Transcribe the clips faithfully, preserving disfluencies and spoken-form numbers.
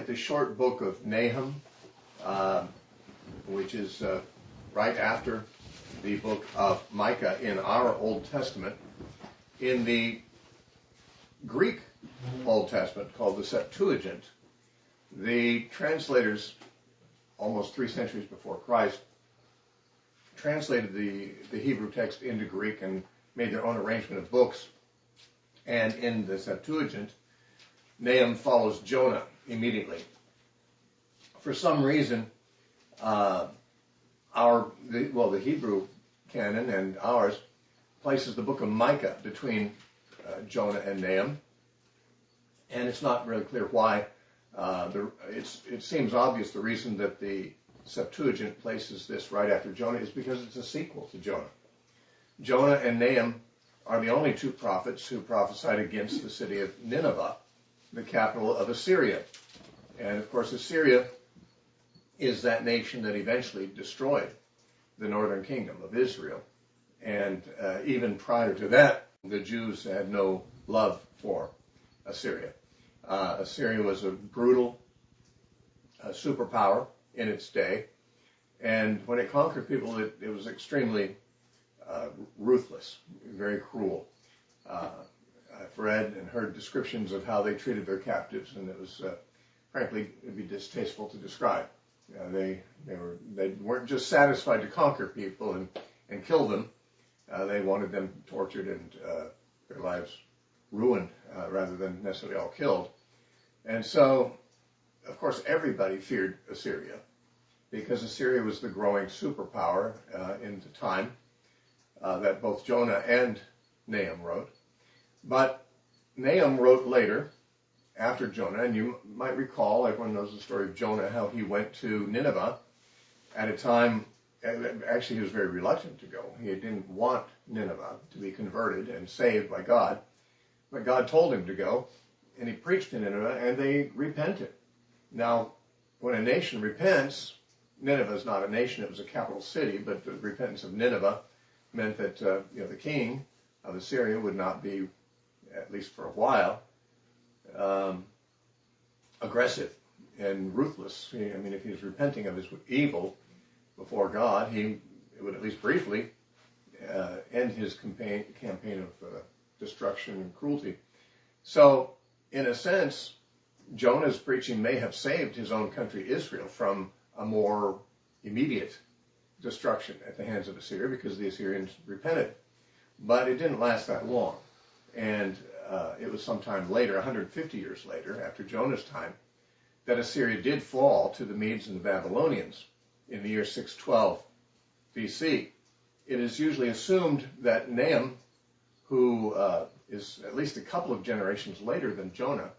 the short book of Nahum, uh, which is uh, right after the book of Micah in our Old Testament. In the Greek Old Testament, called the Septuagint, the translators, almost three centuries before Christ, translated the, the Hebrew text into Greek and made their own arrangement of books. And in the Septuagint, Nahum follows Jonah immediately. For some reason, uh, our the, well, the Hebrew canon and ours places the book of Micah between uh, Jonah and Nahum, and it's not really clear why. Uh, the, it's, it seems obvious the reason that the Septuagint places this right after Jonah is because it's a sequel to Jonah. Jonah and Nahum are the only two prophets who prophesied against the city of Nineveh, the capital of Assyria. And of course, Assyria is that nation that eventually destroyed the northern kingdom of Israel. And uh, even prior to that, the Jews had no love for Assyria. Uh, Assyria was a brutal uh, superpower in its day. And when it conquered people, it, it was extremely uh, ruthless, very cruel. Uh, I've read and heard descriptions of how they treated their captives, and it was, uh, frankly, it would be distasteful to describe. Uh, they they were they weren't just satisfied to conquer people and, and kill them. Uh, they wanted them tortured and uh, their lives ruined uh, rather than necessarily all killed. And so, of course, everybody feared Assyria because Assyria was the growing superpower uh, in the time uh, that both Jonah and Nahum wrote. But Nahum wrote later, after Jonah, and you might recall, everyone knows the story of Jonah, how he went to Nineveh at a time, actually he was very reluctant to go. He didn't want Nineveh to be converted and saved by God, but God told him to go, and he preached in Nineveh, and they repented. Now, when a nation repents, Nineveh is not a nation, it was a capital city, but the repentance of Nineveh meant that uh, you know, the king of Assyria would not be, at least for a while, um, aggressive and ruthless. I mean, if he was repenting of his evil before God, he would at least briefly uh, end his campaign, campaign of uh, destruction and cruelty. So, in a sense, Jonah's preaching may have saved his own country, Israel, from a more immediate destruction at the hands of Assyria because the Assyrians repented. But it didn't last that long. And uh, it was sometime later, one hundred fifty years later, after Jonah's time, that Assyria did fall to the Medes and the Babylonians in the year six twelve B C. It is usually assumed that Nahum, who uh, is at least a couple of generations later than Jonah,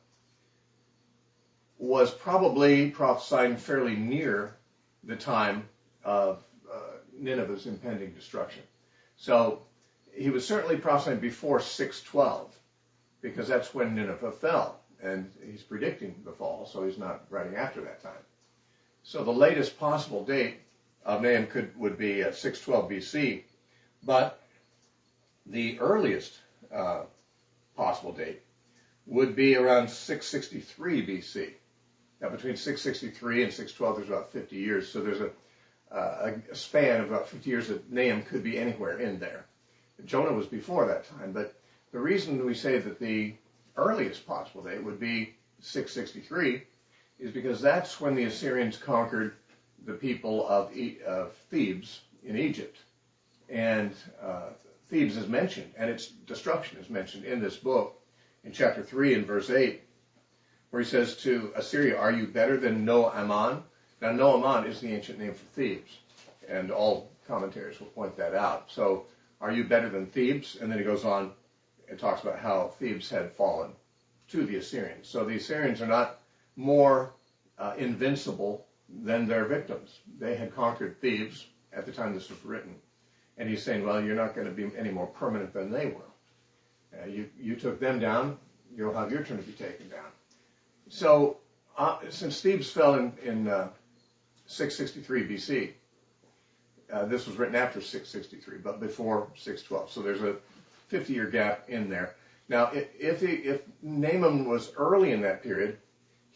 was probably prophesying fairly near the time of uh, Nineveh's impending destruction. So he was certainly prophesying before six twelve, because that's when Nineveh fell, and he's predicting the fall, so he's not writing after that time. So the latest possible date of Nahum could would be at six twelve B C, but the earliest uh, possible date would be around six sixty-three B C. Now, between six sixty-three and six twelve, there's about fifty years, so there's a, uh, a span of about fifty years that Nahum could be anywhere in there. Jonah was before that time, but the reason we say that the earliest possible date would be six sixty-three is because that's when the Assyrians conquered the people of, e- of Thebes in Egypt. And uh, Thebes is mentioned, and its destruction is mentioned in this book in chapter three and verse eight, where he says to Assyria, "Are you better than No-Aman?" Now, No-Aman is the ancient name for Thebes, and all commentaries will point that out. So, are you better than Thebes? And then he goes on and talks about how Thebes had fallen to the Assyrians. So the Assyrians are not more uh, invincible than their victims. They had conquered Thebes at the time this was written. And he's saying, well, you're not going to be any more permanent than they were. Uh, you, you took them down, you'll have your turn to be taken down. So uh, since Thebes fell in, in uh, six sixty-three B C, uh, this was written after six sixty-three, but before six twelve. So there's a fifty-year gap in there. Now, if, he, if Nahum was early in that period,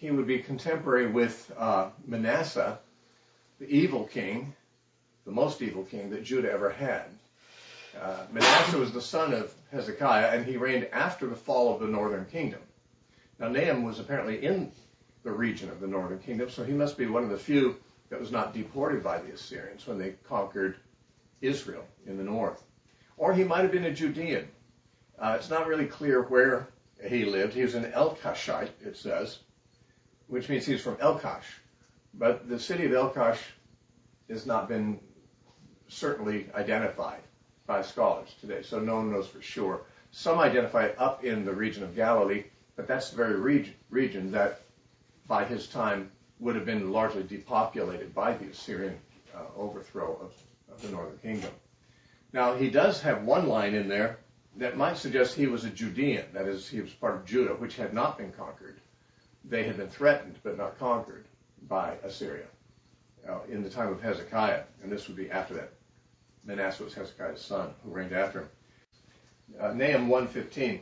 he would be contemporary with uh, Manasseh, the evil king, the most evil king that Judah ever had. Uh, Manasseh was the son of Hezekiah, and he reigned after the fall of the northern kingdom. Now, Nahum was apparently in the region of the northern kingdom, so he must be one of the few that was not deported by the Assyrians when they conquered Israel in the north. Or he might have been a Judean. Uh, it's not really clear where he lived. He was an Elkoshite, it says, which means he's from Elkosh. But the city of Elkosh has not been certainly identified by scholars today, so no one knows for sure. Some identify it up in the region of Galilee, but that's the very region, region that by his time would have been largely depopulated by the Assyrian uh, overthrow of, of the northern kingdom. Now, he does have one line in there that might suggest he was a Judean, that is, he was part of Judah, which had not been conquered. They had been threatened but not conquered by Assyria uh, in the time of Hezekiah, and this would be after that. Manasseh was Hezekiah's son, who reigned after him. Uh, Nahum one fifteen.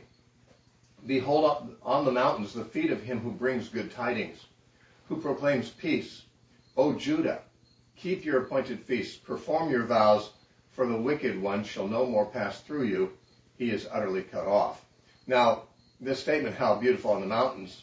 Behold up on the mountains the feet of him who brings good tidings, who proclaims peace. O Judah, keep your appointed feasts, perform your vows, for the wicked one shall no more pass through you. He is utterly cut off. Now, this statement, how beautiful on the mountains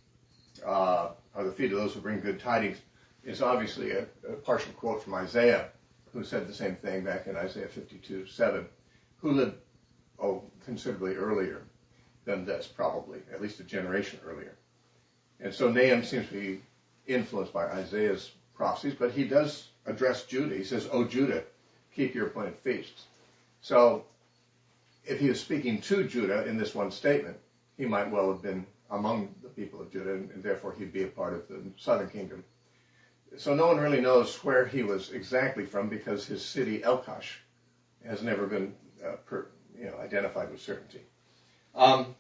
uh, are the feet of those who bring good tidings, is obviously a, a partial quote from Isaiah, who said the same thing back in Isaiah fifty-two seven, who lived, oh, considerably earlier than this, probably, at least a generation earlier. And so Nahum seems to be influenced by Isaiah's prophecies, but he does address Judah. He says, O Judah, keep your appointed feasts. So if he was speaking to Judah in this one statement, he might well have been among the people of Judah, and, and therefore he'd be a part of the southern kingdom. So no one really knows where he was exactly from, because his city, Elkosh, has never been uh, per, you know, identified with certainty. Um,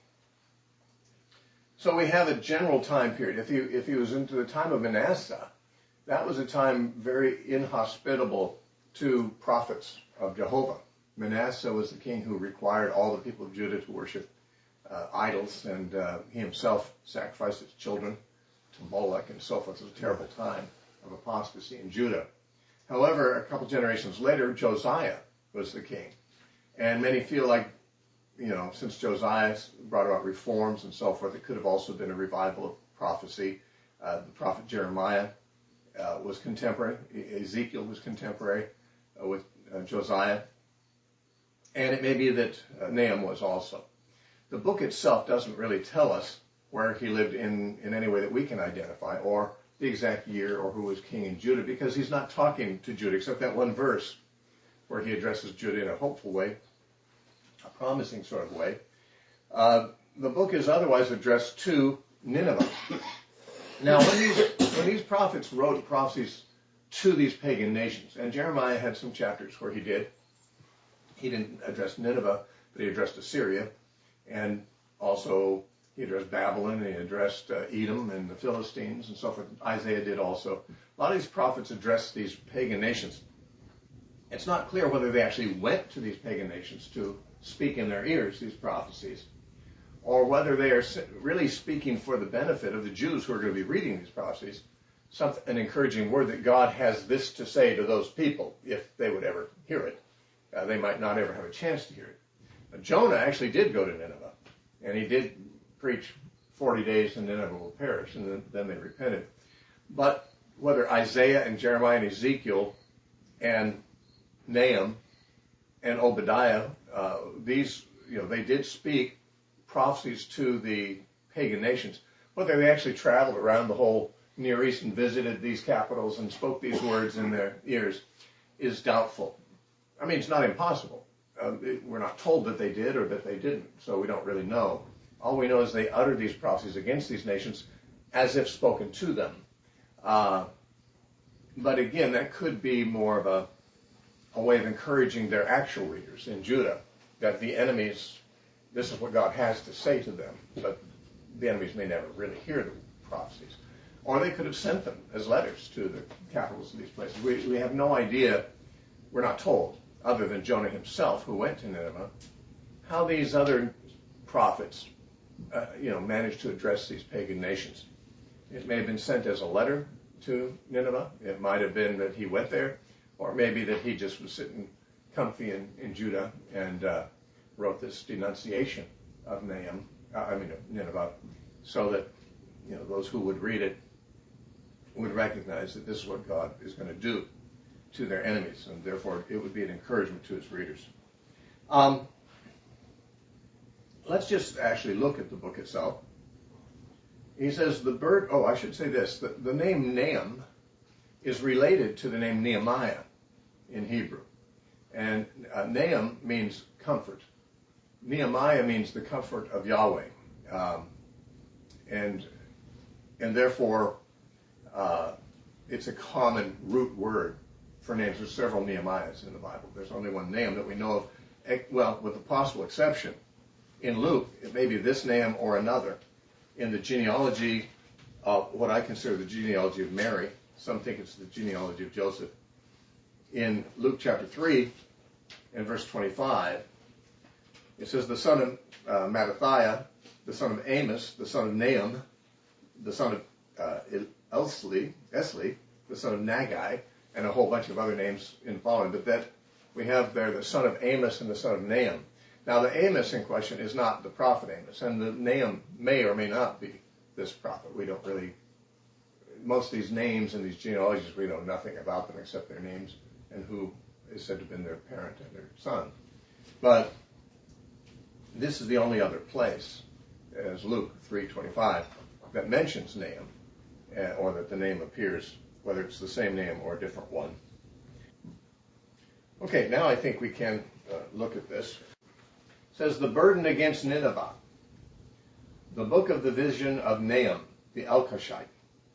so we have a general time period. If he, if he was into the time of Manasseh, that was a time very inhospitable to prophets of Jehovah. Manasseh was the king who required all the people of Judah to worship uh, idols, and uh, he himself sacrificed his children to Moloch and so forth. It was a terrible time of apostasy in Judah. However, a couple generations later, Josiah was the king. And many feel like, you know, since Josiah brought about reforms and so forth, it could have also been a revival of prophecy. Uh, the prophet Jeremiah uh, was contemporary. Ezekiel was contemporary uh, with uh, Josiah. And it may be that uh, Nahum was also. The book itself doesn't really tell us where he lived in, in any way that we can identify, or the exact year, or who was king in Judah, because he's not talking to Judah, except that one verse where he addresses Judah in a hopeful way, a promising sort of way. Uh, the book is otherwise addressed to Nineveh. Now, when these, when these prophets wrote prophecies to these pagan nations, and Jeremiah had some chapters where he did, he didn't address Nineveh, but he addressed Assyria, and also he addressed Babylon, and he addressed uh, Edom and the Philistines and so forth. Isaiah did also. A lot of these prophets addressed these pagan nations. It's not clear whether they actually went to these pagan nations to speak in their ears these prophecies, or whether they are really speaking for the benefit of the Jews who are going to be reading these prophecies, some, an encouraging word that God has this to say to those people, if they would ever hear it. Uh, they might not ever have a chance to hear it. But Jonah actually did go to Nineveh, and he did preach forty days and Nineveh will perish, and then, then they repented. But whether Isaiah and Jeremiah and Ezekiel and Nahum and Obadiah, uh, these, you know, they did speak prophecies to the pagan nations. Whether they actually traveled around the whole Near East and visited these capitals and spoke these words in their ears is doubtful. I mean, it's not impossible. Uh, it, we're not told that they did or that they didn't, so we don't really know. All we know is they uttered these prophecies against these nations as if spoken to them. Uh, but again, that could be more of a, a way of encouraging their actual readers in Judah, that the enemies, this is what God has to say to them, but the enemies may never really hear the prophecies. Or they could have sent them as letters to the capitals of these places. We, we have no idea, we're not told, other than Jonah himself, who went to Nineveh, how these other prophets, uh, you know, managed to address these pagan nations. It may have been sent as a letter to Nineveh. It might have been that he went there, or maybe that he just was sitting comfy in, in Judah and uh, wrote this denunciation of Nahum, uh, I mean of Nineveh, so that you know those who would read it would recognize that this is what God is going to do to their enemies, and therefore it would be an encouragement to his readers. Um, let's just actually look at the book itself. He says the bird, oh, I should say this, the, the name Nahum is related to the name Nehemiah in Hebrew. And uh, Nahum means comfort. Nehemiah means the comfort of Yahweh. Um, and, and therefore, uh, it's a common root word for names. There's several Nehemiahs in the Bible. There's only one Nahum that we know of, well, with the possible exception. In Luke, it may be this Nahum or another. In the genealogy of what I consider the genealogy of Mary, some think it's the genealogy of Joseph. In Luke chapter three, in verse twenty-five, it says, the son of uh, Mattathiah, the son of Amos, the son of Nahum, the son of uh, Esli, Esli, the son of Nagai, and a whole bunch of other names in following. But that we have there the son of Amos and the son of Nahum. Now, the Amos in question is not the prophet Amos, and the Nahum may or may not be this prophet. We don't really, most of these names and these genealogies, we know nothing about them except their names and who is said to have been their parent and their son. But this is the only other place, as Luke three twenty-five, that mentions Nahum, uh, or that the name appears, whether it's the same name or a different one. Okay, now I think we can uh, look at this. It says, the burden against Nineveh, the book of the vision of Nahum, the Elkoshite.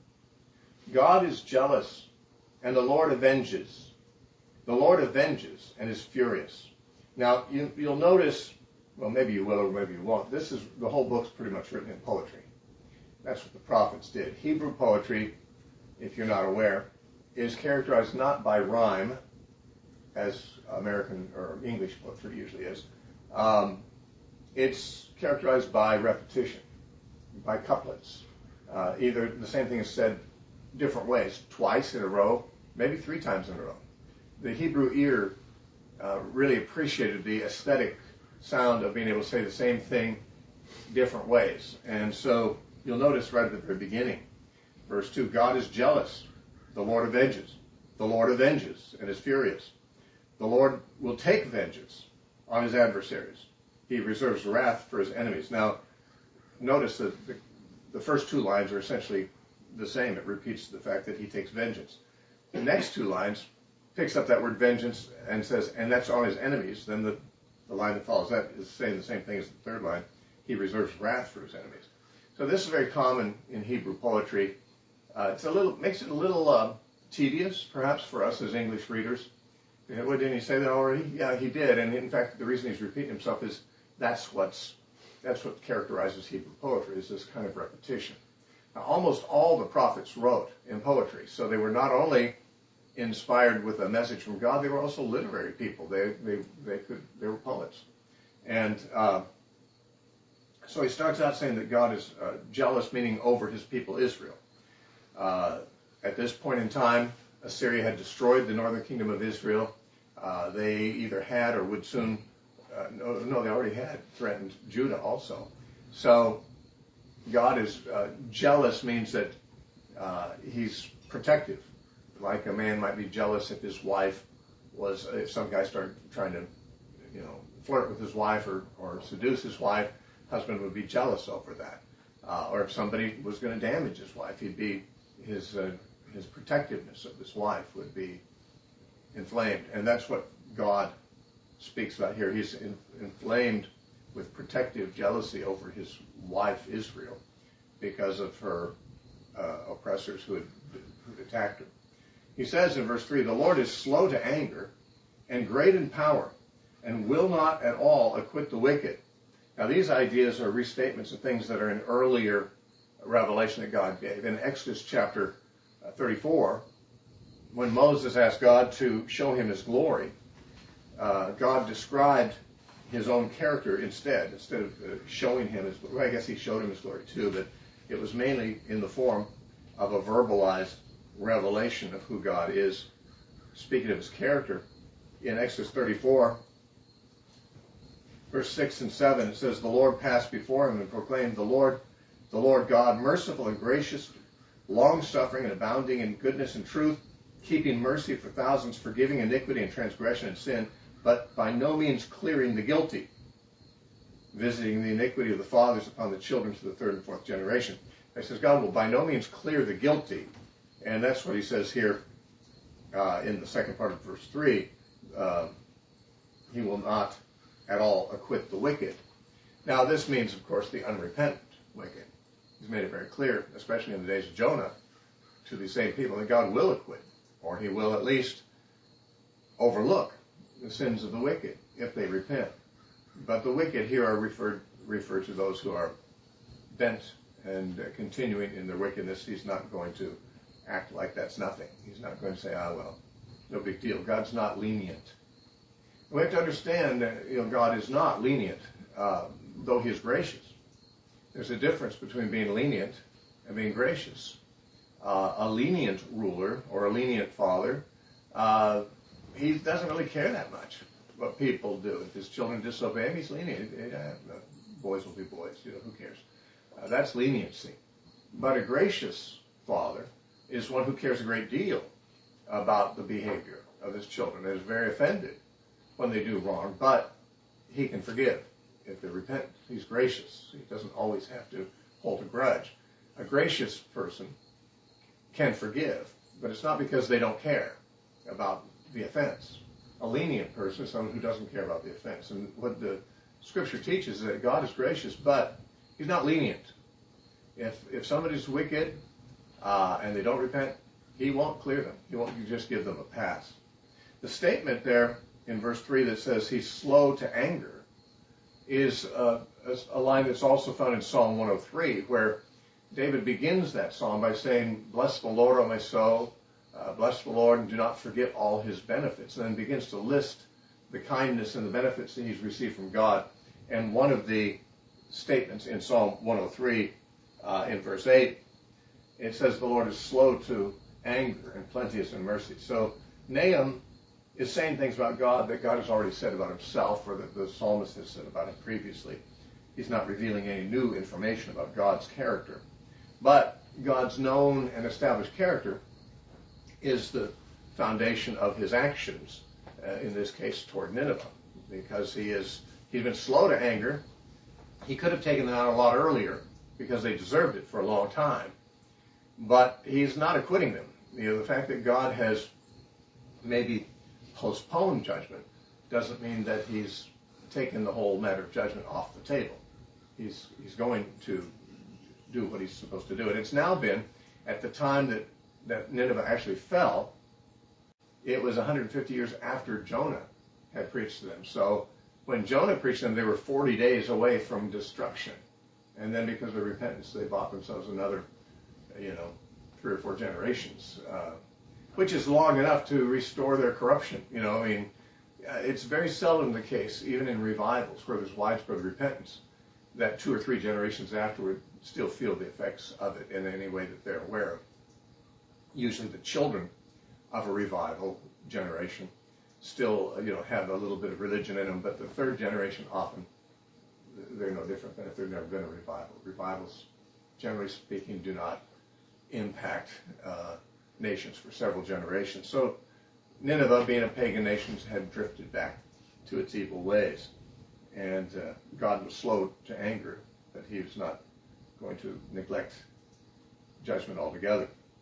God is jealous, and the Lord avenges. The Lord avenges and is furious. Now, you, you'll notice, well, maybe you will or maybe you won't, this is, the whole book's pretty much written in poetry. That's what the prophets did. Hebrew poetry, if you're not aware, is characterized not by rhyme, as American or English poetry usually is. Um, it's characterized by repetition, by couplets. Uh, either the same thing is said different ways, twice in a row, maybe three times in a row. The Hebrew ear uh, really appreciated the aesthetic sound of being able to say the same thing different ways. And so you'll notice right at the very beginning, verse two, God is jealous, the Lord avenges. The Lord avenges and is furious. The Lord will take vengeance on his adversaries. He reserves wrath for his enemies. Now, notice that the, the first two lines are essentially the same. It repeats the fact that he takes vengeance. The next two lines picks up that word vengeance and says, and that's on his enemies. Then the, the line that follows that is saying the same thing as the third line. He reserves wrath for his enemies. So this is very common in Hebrew poetry. Uh, it's a little makes it a little uh, tedious, perhaps, for us as English readers. Well, didn't he say that already? Yeah, he did. And in fact, the reason he's repeating himself is that's what's that's what characterizes Hebrew poetry, is this kind of repetition. Now, almost all the prophets wrote in poetry, so they were not only inspired with a message from God, they were also literary people. They they they could they were poets, and uh, so he starts out saying that God is uh, jealous, meaning over his people Israel. Uh, at this point in time, Assyria had destroyed the northern kingdom of Israel. Uh, they either had or would soon, uh, no, no, they already had threatened Judah also. So God is uh, jealous means that uh, he's protective. Like a man might be jealous if his wife was, if some guy started trying to, you know, flirt with his wife or, or seduce his wife, husband would be jealous over that. Uh, or if somebody was going to damage his wife, he'd be, his uh, his protectiveness of his wife would be inflamed. And that's what God speaks about here. He's in, inflamed with protective jealousy over his wife Israel because of her uh, oppressors who had, who had attacked her. He says in verse three, the Lord is slow to anger and great in power and will not at all acquit the wicked. Now these ideas are restatements of things that are in earlier revelation that God gave. In Exodus chapter thirty-four, when Moses asked God to show him his glory, uh, God described his own character instead, instead of uh, showing him his glory. Well, I guess he showed him his glory too, but it was mainly in the form of a verbalized revelation of who God is, speaking of his character. In Exodus thirty-four, verse six and seven, it says, "The Lord passed before him and proclaimed, the Lord, the Lord God, merciful and gracious, long-suffering and abounding in goodness and truth, keeping mercy for thousands, forgiving iniquity and transgression and sin, but by no means clearing the guilty, visiting the iniquity of the fathers upon the children to the third and fourth generation." He says God will by no means clear the guilty. And that's what he says here uh, in the second part of verse three. Uh, he will not at all acquit the wicked. Now this means, of course, the unrepentant wicked. He's made it very clear, especially in the days of Jonah, to these same people that God will acquit, or he will at least overlook the sins of the wicked if they repent. But the wicked here are referred referred to those who are bent and uh, continuing in their wickedness. He's not going to act like that's nothing. He's not going to say, ah, well, no big deal. God's not lenient. We have to understand that, you know, God is not lenient, uh, though he is gracious. There's a difference between being lenient and being gracious. Uh, a lenient ruler or a lenient father, uh, he doesn't really care that much what people do. If his children disobey him, he's lenient. Yeah, boys will be boys. You know, who cares? Uh, that's leniency. But a gracious father is one who cares a great deal about the behavior of his children and is very offended when they do wrong, but he can forgive if they repent. He's gracious. He doesn't always have to hold a grudge. A gracious person can forgive, but it's not because they don't care about the offense. A lenient person is someone who doesn't care about the offense. And what the Scripture teaches is that God is gracious, but he's not lenient. If if somebody's wicked uh, and they don't repent, he won't clear them. He won't just give them a pass. The statement there in verse three that says he's slow to anger is uh, a line that's also found in Psalm one oh three, where David begins that psalm by saying, "Bless the Lord, O my soul, uh, bless the Lord, and do not forget all his benefits," and then begins to list the kindness and the benefits that he's received from God. And one of the statements in Psalm one oh three, uh, in verse eight, it says the Lord is slow to anger and plenteous in mercy. So Nahum is saying things about God that God has already said about himself, or that the psalmist has said about him previously. He's not revealing any new information about God's character. But God's known and established character is the foundation of his actions, uh, in this case toward Nineveh, because he is he's been slow to anger. He could have taken them out a lot earlier because they deserved it for a long time. But he's not acquitting them. You know, the fact that God has maybe postponed judgment doesn't mean that he's taken the whole matter of judgment off the table. He's he's going to do what he's supposed to do. And it's now been, at the time that, that Nineveh actually fell, it was one hundred fifty years after Jonah had preached to them. So when Jonah preached to them, they were forty days away from destruction. And then because of repentance, they bought themselves another, you know, three or four generations, uh, which is long enough to restore their corruption. You know, I mean, it's very seldom the case, even in revivals where there's widespread repentance, that two or three generations afterward still feel the effects of it in any way that they're aware of. Usually the children of a revival generation still, you know, have a little bit of religion in them, but the third generation often, they're no different than if there'd never been a revival. Revivals, generally speaking, do not impact uh, nations for several generations. So Nineveh, being a pagan nation, had drifted back to its evil ways. And uh, God was slow to anger, but he was not going to neglect judgment altogether.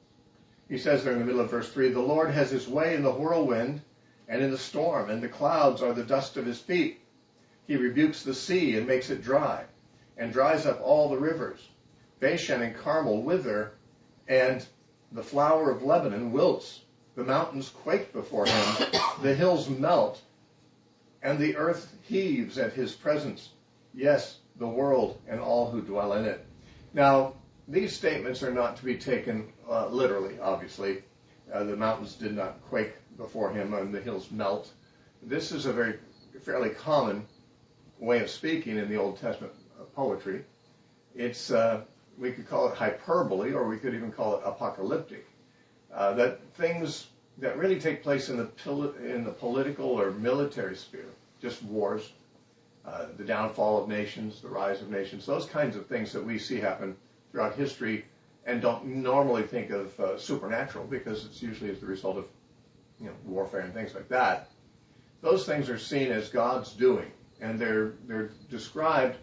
He says there in the middle of verse three, "The Lord has his way in the whirlwind and in the storm, and the clouds are the dust of his feet. He rebukes the sea and makes it dry, and dries up all the rivers. Bashan and Carmel wither, and the flower of Lebanon wilts. The mountains quake before him, the hills melt, and the earth heaves at his presence. Yes, the world and all who dwell in it." Now, these statements are not to be taken uh, literally, obviously. Uh, the mountains did not quake before him, and the hills melt. This is a very fairly common way of speaking in the Old Testament poetry. It's uh, we could call it hyperbole, or we could even call it apocalyptic. Uh, that things that really take place in the poli- in the political or military sphere, just wars, uh, the downfall of nations, the rise of nations, those kinds of things that we see happen throughout history, and don't normally think of uh, supernatural, because it's usually as the result of, you know, warfare and things like that. Those things are seen as God's doing, and they're they're described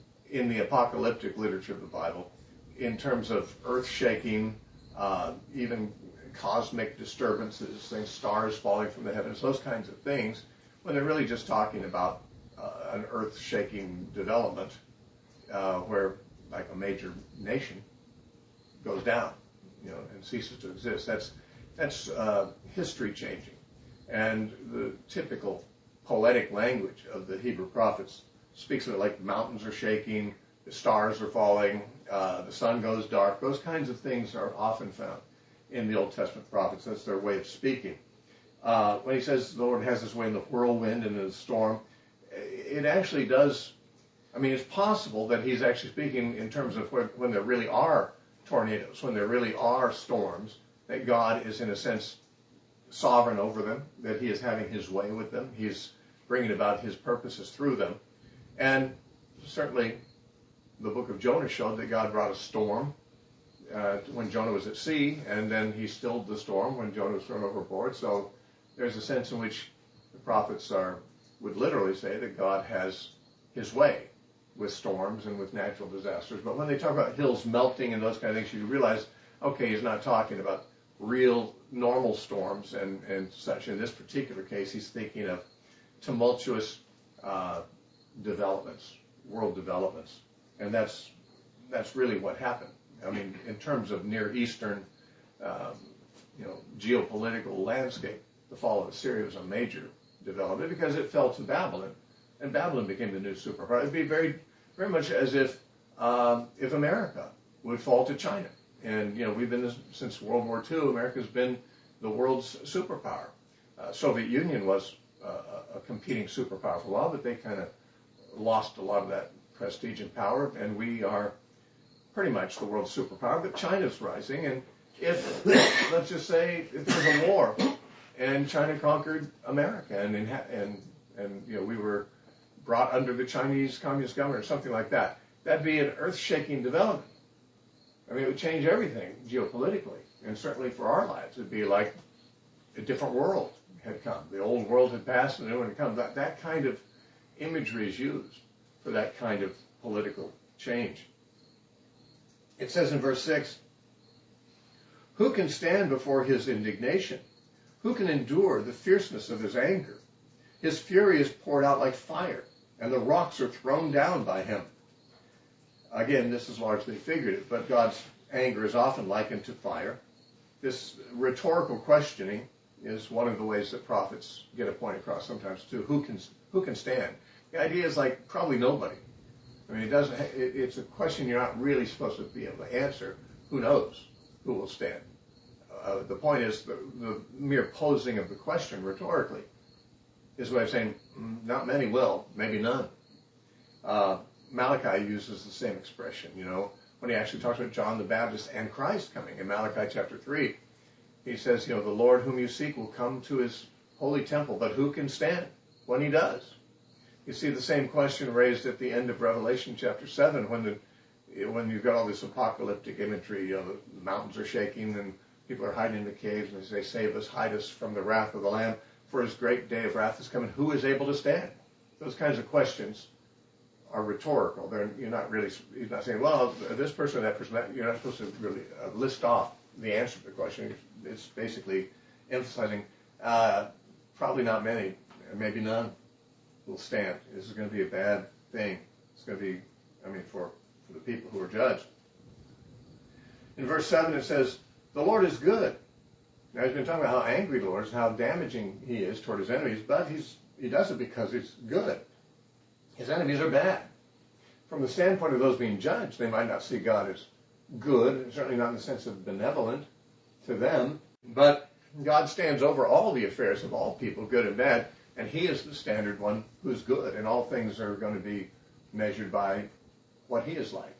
in the apocalyptic literature of the Bible in terms of earth-shaking, uh, even cosmic disturbances, things, stars falling from the heavens, those kinds of things, when they're really just talking about uh, an earth-shaking development uh, where, like, a major nation goes down, you know, and ceases to exist. That's that's uh, history changing, and the typical poetic language of the Hebrew prophets speaks of it like the mountains are shaking, the stars are falling, uh, the sun goes dark. Those kinds of things are often found in the Old Testament prophets. That's their way of speaking. Uh, when he says the Lord has his way in the whirlwind and in the storm, it actually does. I mean, it's possible that he's actually speaking in terms of when, when there really are tornadoes, when there really are storms, that God is in a sense sovereign over them, that he is having his way with them. He's bringing about his purposes through them. And certainly the book of Jonah showed that God brought a storm uh, when Jonah was at sea, and then he stilled the storm when Jonah was thrown overboard. So there's a sense in which the prophets are would literally say that God has his way with storms and with natural disasters. But when they talk about hills melting and those kind of things, you realize, okay, he's not talking about real normal storms and, and such. In this particular case, he's thinking of tumultuous uh, developments, world developments. And that's that's really what happened. I mean, in terms of Near Eastern, um, you know, geopolitical landscape, the fall of Assyria was a major development because it fell to Babylon, and Babylon became the new superpower. It'd be very, very much as if um, if America would fall to China. And you know, we've been this, since World War Two. America's been the world's superpower. Uh, Soviet Union was uh, a competing superpower for a while, but they kind of lost a lot of that prestige and power, and we are pretty much the world's superpower. But China's rising, and if let's just say if there was a war and China conquered America, and and and you know we were brought under the Chinese Communist government or something like that, that'd be an earth-shaking development. I mean, it would change everything geopolitically, and certainly for our lives, it'd be like a different world had come. The old world had passed, and the new one had come. That that kind of imagery is used for that kind of political change. It says in verse six, "Who can stand before his indignation? Who can endure the fierceness of his anger? His fury is poured out like fire, and the rocks are thrown down by him." Again, this is largely figurative, but God's anger is often likened to fire. This rhetorical questioning is one of the ways that prophets get a point across sometimes too. Who can who can stand? The idea is like probably nobody. I mean, it doesn't. It, it's a question you're not really supposed to be able to answer. Who knows who will stand? Uh, the point is the, the mere posing of the question rhetorically is a way of saying mm, not many will, maybe none. Uh, Malachi uses the same expression, you know, when he actually talks about John the Baptist and Christ coming. In Malachi chapter three, he says, you know, the Lord whom you seek will come to his holy temple, but who can stand when he does? You see the same question raised at the end of Revelation chapter seven when the when you've got all this apocalyptic imagery, you know, the mountains are shaking and people are hiding in the caves, and they say, save us, hide us from the wrath of the Lamb, for his great day of wrath is coming. Who is able to stand? Those kinds of questions are rhetorical. They're, you're not really, he's not saying, well, this person or that person, that, you're not supposed to really uh, list off the answer to the question. It's basically emphasizing uh, probably not many, maybe none will stand. This is going to be a bad thing. It's going to be, I mean, for, for the people who are judged. In verse seven it says, the Lord is good. Now he's been talking about how angry the Lord is, how damaging he is toward his enemies, but he's he does it because he's good. His enemies are bad. From the standpoint of those being judged, they might not see God as good, certainly not in the sense of benevolent to them, but God stands over all the affairs of all people, good and bad, and he is the standard one who's good, and all things are going to be measured by what he is like.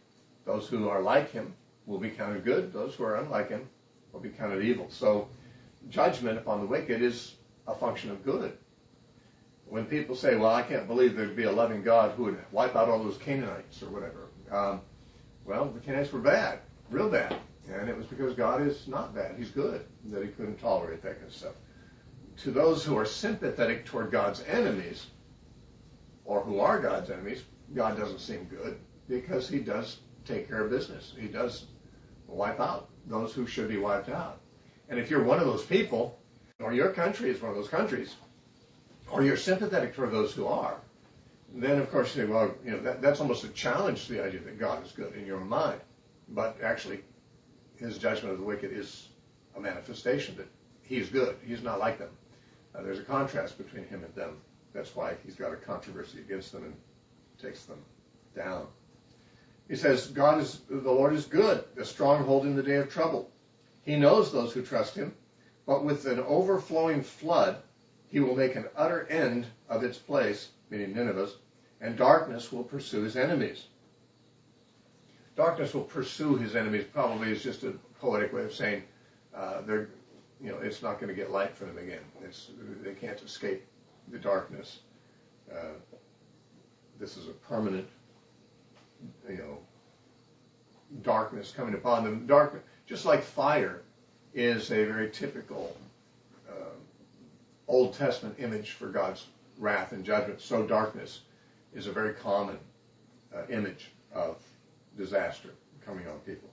Those who are like him will be counted good. Those who are unlike him will be counted evil. So judgment upon the wicked is a function of good. When people say, well, I can't believe there'd be a loving God who would wipe out all those Canaanites or whatever. Um, well, the Canaanites were bad, real bad. And it was because God is not bad. He's good, that he couldn't tolerate that kind of stuff. To those who are sympathetic toward God's enemies, or who are God's enemies, God doesn't seem good because he does take care of business. He does wipe out those who should be wiped out. And if you're one of those people, or your country is one of those countries, or you're sympathetic toward those who are, then of course you say, well, you know, that, that's almost a challenge to the idea that God is good in your mind. But actually, his judgment of the wicked is a manifestation that he's good. He's not like them. Uh, there's a contrast between him and them. That's why he's got a controversy against them and takes them down. He says, God is, the Lord is good, a stronghold in the day of trouble. He knows those who trust him, but with an overflowing flood, he will make an utter end of its place, meaning Nineveh, and darkness will pursue his enemies. Darkness will pursue his enemies probably is just a poetic way of saying uh, they're, you know, it's not going to get light for them again. It's, they can't escape the darkness. Uh, this is a permanent, you know, darkness coming upon them. Darkness, just like fire, is a very typical uh, Old Testament image for God's wrath and judgment. So darkness is a very common uh, image of disaster coming on people.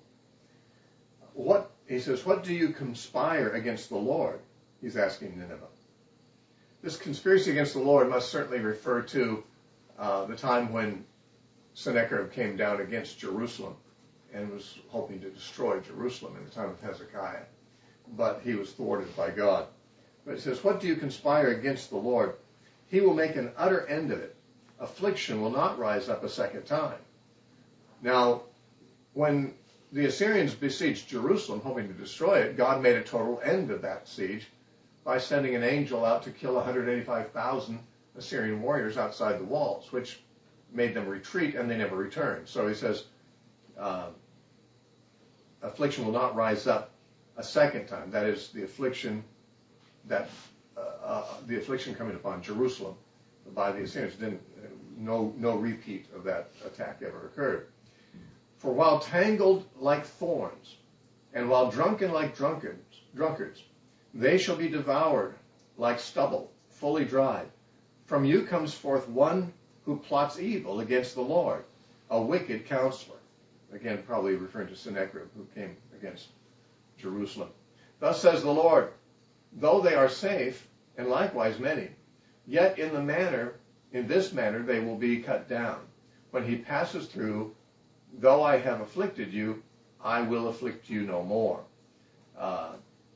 What he says, what do you conspire against the Lord? He's asking Nineveh. This conspiracy against the Lord must certainly refer to uh, the time when Sennacherib came down against Jerusalem and was hoping to destroy Jerusalem in the time of Hezekiah. But he was thwarted by God. But it says, what do you conspire against the Lord? He will make an utter end of it. Affliction will not rise up a second time. Now, when the Assyrians besieged Jerusalem, hoping to destroy it, God made a total end of that siege by sending an angel out to kill one hundred eighty-five thousand Assyrian warriors outside the walls, which made them retreat, and they never returned. So he says, uh, affliction will not rise up a second time. That is, the affliction that uh, uh, the affliction coming upon Jerusalem by the Assyrians didn't. Uh, no, no repeat of that attack ever occurred. For while tangled like thorns, and while drunken like drunkards, drunkards, they shall be devoured like stubble, fully dried. From you comes forth one who plots evil against the Lord, a wicked counselor. Again, probably referring to Sennacherib, who came against Jerusalem. Thus says the Lord, though they are safe, and likewise many, yet in the manner, in this manner they will be cut down. When he passes through, though I have afflicted you, I will afflict you no more. Uh,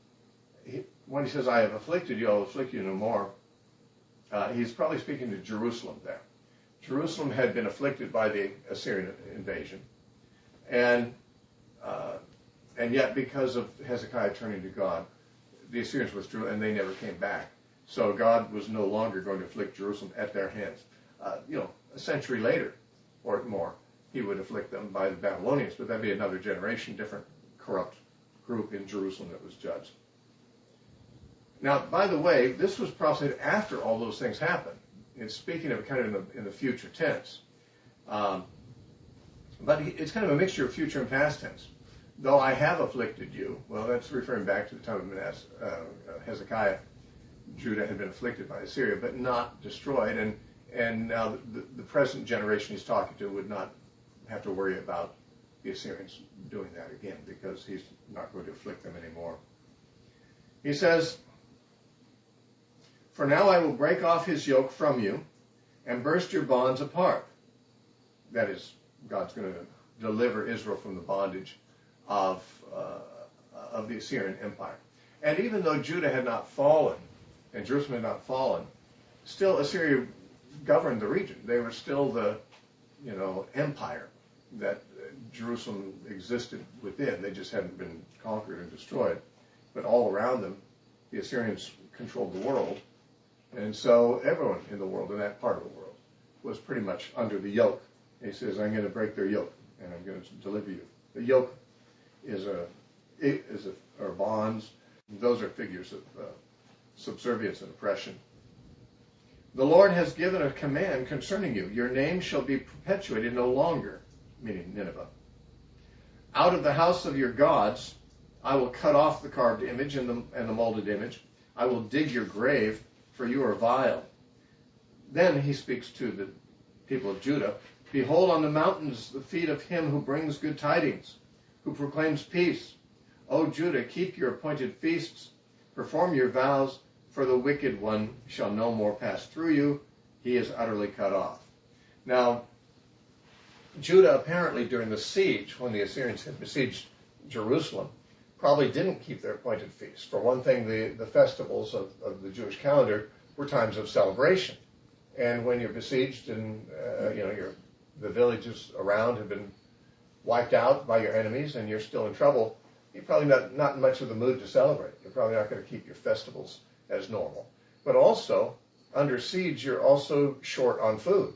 he, when he says, I have afflicted you, I will afflict you no more, uh, he's probably speaking to Jerusalem there. Jerusalem had been afflicted by the Assyrian invasion, and uh, and yet because of Hezekiah turning to God, the Assyrians withdrew and they never came back. So God was no longer going to afflict Jerusalem at their hands. Uh, you know, a century later or more, he would afflict them by the Babylonians, but that'd be another generation, different corrupt group in Jerusalem that was judged. Now, by the way, this was prophesied after all those things happened. It's speaking of it kind of in the, in the future tense. Um, but it's kind of a mixture of future and past tense. Though I have afflicted you, well, that's referring back to the time of Manasseh, uh, Hezekiah. Judah had been afflicted by Assyria, but not destroyed. And, and now the, the present generation he's talking to would not have to worry about the Assyrians doing that again, because he's not going to afflict them anymore. He says, for now I will break off his yoke from you and burst your bonds apart. That is, God's going to deliver Israel from the bondage of, uh, of the Assyrian Empire. And even though Judah had not fallen and Jerusalem had not fallen, still Assyria governed the region. They were still the, you know, empire that Jerusalem existed within. They just hadn't been conquered and destroyed. But all around them, the Assyrians controlled the world. And so everyone in the world, in that part of the world, was pretty much under the yoke. He says, I'm going to break their yoke. and I'm going to deliver you. The yoke is a is a, or bonds. Those are figures of uh, subservience and oppression. The Lord has given a command concerning you. Your name shall be perpetuated no longer, meaning Nineveh. Out of the house of your gods I will cut off the carved image and the, and the molded image. I will dig your grave, for you are vile. Then he speaks to the people of Judah. Behold, on the mountains the feet of him who brings good tidings, who proclaims peace. O Judah, keep your appointed feasts, perform your vows, for the wicked one shall no more pass through you. He is utterly cut off. Now, Judah apparently during the siege, when the Assyrians had besieged Jerusalem, probably didn't keep their appointed feasts. For one thing, the, the festivals of, of the Jewish calendar were times of celebration. And when you're besieged and uh, you know you're, the villages around have been wiped out by your enemies and you're still in trouble, you're probably not, not in much of the mood to celebrate. You're probably not going to keep your festivals as normal. But also, under siege, you're also short on food.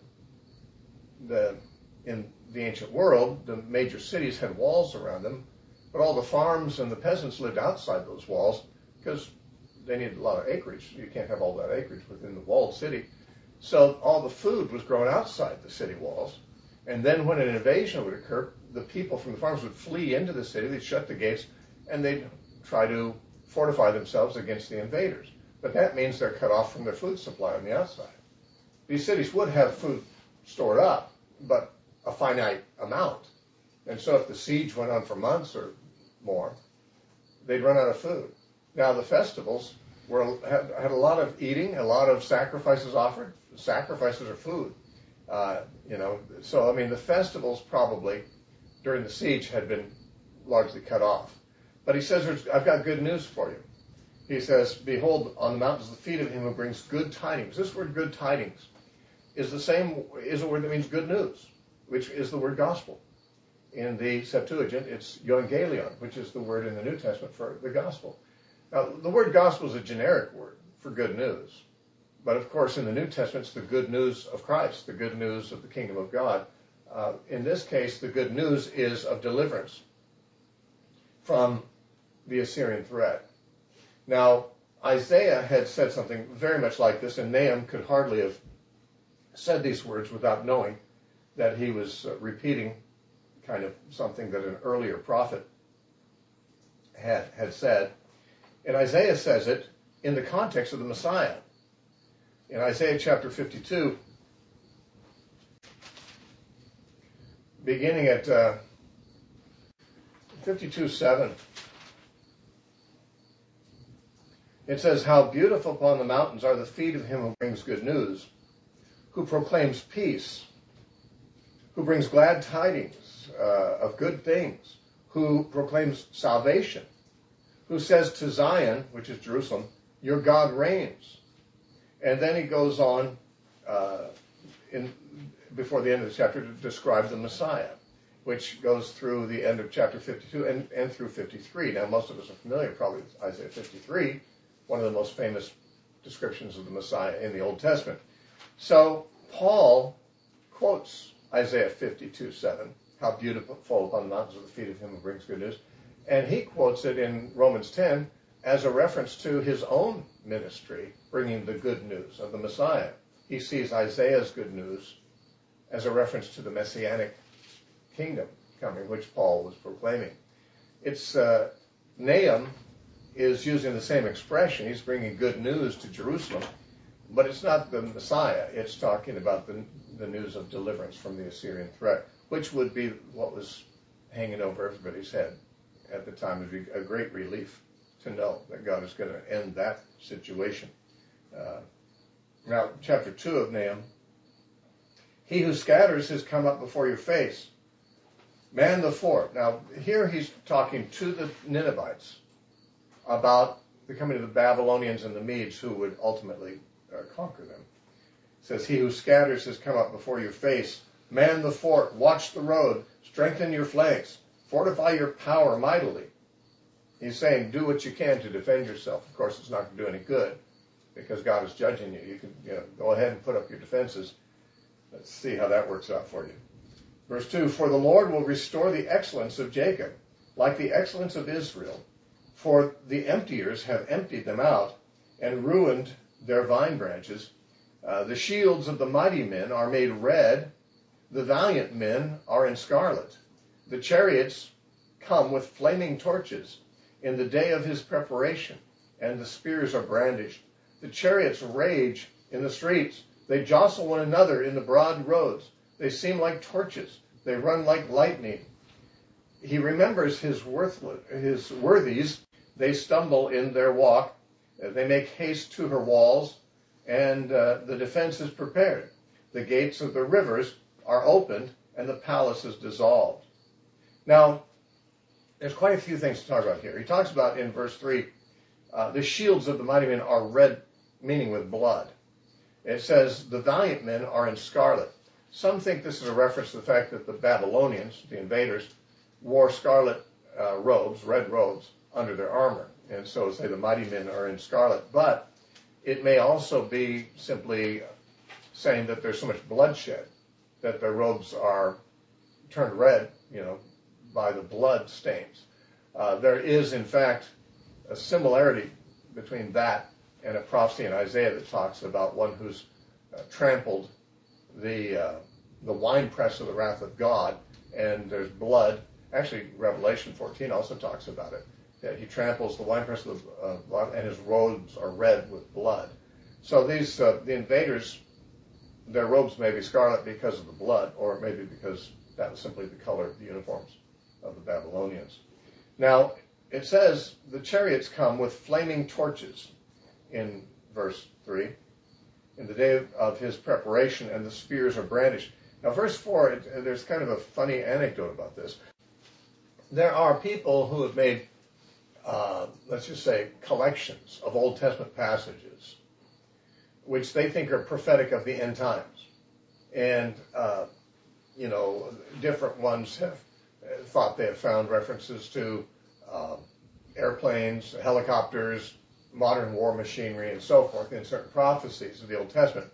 The, in the ancient world, the major cities had walls around them, but all the farms and the peasants lived outside those walls because they needed a lot of acreage. You can't have all that acreage within the walled city. So all the food was grown outside the city walls. And then when an invasion would occur, the people from the farms would flee into the city, they'd shut the gates, and they'd try to fortify themselves against the invaders. But that means they're cut off from their food supply on the outside. These cities would have food stored up, but a finite amount. And so if the siege went on for months or more, they'd run out of food. Now the festivals were had, had a lot of eating, a lot of sacrifices offered. Sacrifices are food. Uh, you know, so I mean the festivals probably during the siege had been largely cut off. But he says, I've got good news for you. He says, behold, on the mountains the feet of him who brings good tidings. This word good tidings is the same, is a word that means good news, which is the word gospel. In the Septuagint, it's euangelion, which is the word in the New Testament for the gospel. Now, the word gospel is a generic word for good news. But of course, in the New Testament, it's the good news of Christ, the good news of the kingdom of God. Uh, in this case, the good news is of deliverance from the Assyrian threat. Now, Isaiah had said something very much like this, and Nahum could hardly have said these words without knowing that he was uh, repeating kind of something that an earlier prophet had, had said. And Isaiah says it in the context of the Messiah. In Isaiah chapter fifty-two, beginning at uh, fifty-two seven, it says, how beautiful upon the mountains are the feet of him who brings good news, who proclaims peace, who brings glad tidings uh, of good things, who proclaims salvation, who says to Zion, which is Jerusalem, your God reigns. And then he goes on uh, in before the end of the chapter to describe the Messiah, which goes through the end of chapter fifty-two and, and through fifty-three. Now, most of us are familiar probably with Isaiah fifty-three, one of the most famous descriptions of the Messiah in the Old Testament. So Paul quotes Isaiah fifty-two seven, how beautiful upon the mountains are the feet of him who brings good news. And he quotes it in Romans ten as a reference to his own ministry, bringing the good news of the Messiah. He sees Isaiah's good news as a reference to the Messianic kingdom coming, which Paul was proclaiming. It's uh, Nahum is using the same expression. He's bringing good news to Jerusalem, but it's not the Messiah. It's talking about the, the news of deliverance from the Assyrian threat, which would be what was hanging over everybody's head at the time. It would be a great relief to know that God is going to end that situation. Uh, now, chapter two of Nahum, he who scatters has come up before your face. Man the fort. Now, here he's talking to the Ninevites about the coming of the Babylonians and the Medes who would ultimately uh, conquer them. It says, he who scatters has come up before your face. Man the fort, watch the road, strengthen your flanks, fortify your power mightily. He's saying, do what you can to defend yourself. Of course, it's not going to do any good because God is judging you. You can you know, go ahead and put up your defenses. Let's see how that works out for you. Verse two, for the Lord will restore the excellence of Jacob, like the excellence of Israel. For the emptiers have emptied them out and ruined their vine branches. Uh, the shields of the mighty men are made red. The valiant men are in scarlet. The chariots come with flaming torches in the day of his preparation, and the spears are brandished. The chariots rage in the streets. They jostle one another in the broad roads. They seem like torches. They run like lightning. He remembers his, worthless, his worthies. They stumble in their walk. They make haste to her walls, and uh, the defense is prepared. The gates of the rivers are opened, and the palace is dissolved. Now, there's quite a few things to talk about here. He talks about in verse three, uh, the shields of the mighty men are red, meaning with blood. It says the valiant men are in scarlet. Some think this is a reference to the fact that the Babylonians, the invaders, wore scarlet uh, robes, red robes, under their armor. And so say the mighty men are in scarlet. But it may also be simply saying that there's so much bloodshed that their robes are turned red, you know, by the blood stains. Uh, there is, in fact, a similarity between that and a prophecy in Isaiah that talks about one who's uh, trampled the uh, the winepress of the wrath of God, and there's blood. Actually, Revelation fourteen also talks about it, that he tramples the winepress of the uh, blood, and his robes are red with blood. So these uh, the invaders, their robes may be scarlet because of the blood, or maybe because that was simply the color of the uniforms of the Babylonians. Now, it says the chariots come with flaming torches in verse three, in the day of his preparation, and the spears are brandished. Now, verse four, it, there's kind of a funny anecdote about this. There are people who have made, uh, let's just say, collections of Old Testament passages, which they think are prophetic of the end times. And, uh, you know, different ones have thought they have found references to uh, airplanes, helicopters, modern war machinery, and so forth in certain prophecies of the Old Testament.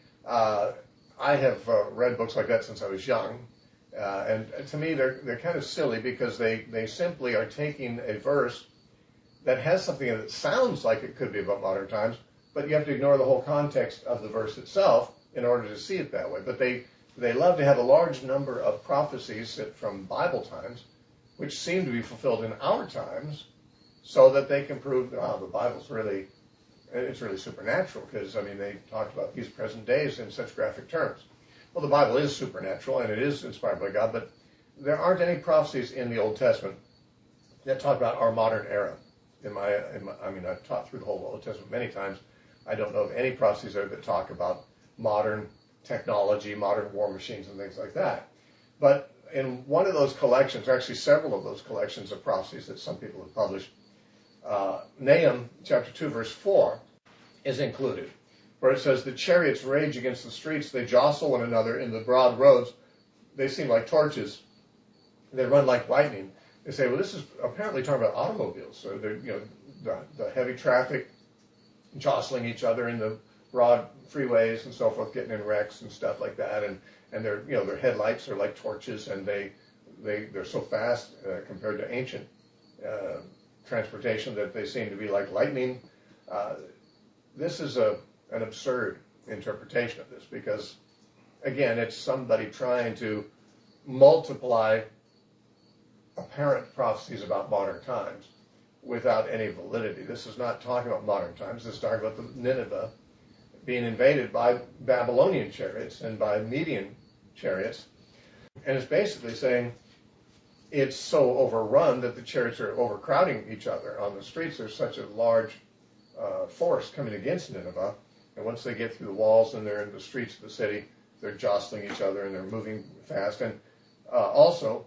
Uh, I have uh, read books like that since I was young, uh, and to me they're they're kind of silly because they, they simply are taking a verse that has something that sounds like it could be about modern times, but you have to ignore the whole context of the verse itself in order to see it that way. But they they love to have a large number of prophecies from Bible times, which seem to be fulfilled in our times, so that they can prove that oh, the Bible's really, it's really supernatural, because, I mean, they talked about these present days in such graphic terms. Well, the Bible is supernatural, and it is inspired by God, but there aren't any prophecies in the Old Testament that talk about our modern era. In my, in my, I mean, I've taught through the whole Old Testament many times. I don't know of any prophecies there that talk about modern technology, modern war machines, and things like that. But in one of those collections, actually several of those collections of prophecies that some people have published, uh, Nahum chapter two, verse four is included, where it says, the chariots rage against the streets, they jostle one another in the broad roads, they seem like torches, they run like lightning. They say, well, this is apparently talking about automobiles, so they're, you know, the, the heavy traffic jostling each other in the broad freeways and so forth, getting in wrecks and stuff like that, and and their, you know, their headlights are like torches, and they they they're so fast uh, compared to ancient uh, transportation that they seem to be like lightning. Uh, this is a an absurd interpretation of this, because again, it's somebody trying to multiply apparent prophecies about modern times without any validity. This is not talking about modern times. This is talking about the Nineveh being invaded by Babylonian chariots and by Median chariots. And it's basically saying it's so overrun that the chariots are overcrowding each other on the streets. There's such a large uh, force coming against Nineveh. And once they get through the walls and they're in the streets of the city, they're jostling each other and they're moving fast. And uh, also,